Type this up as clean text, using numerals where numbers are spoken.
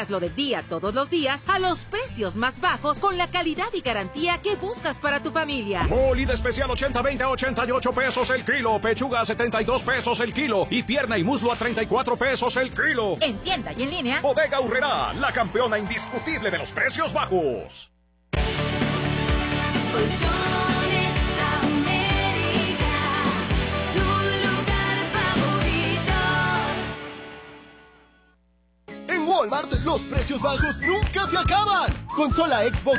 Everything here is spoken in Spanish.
Hazlo de día todos los días a los precios más bajos con la calidad y garantía que buscas para tu familia. Molida especial 80-20 a 88 pesos el kilo. Pechuga a 72 pesos el kilo. Y pierna y muslo a 34 pesos el kilo. En tienda y en línea. Bodega Aurrerá, la campeona indiscutible de los precios bajos. Colchones América, tu lugar favorito. En Walmart, los precios bajos nunca se acaban. Consola Xbox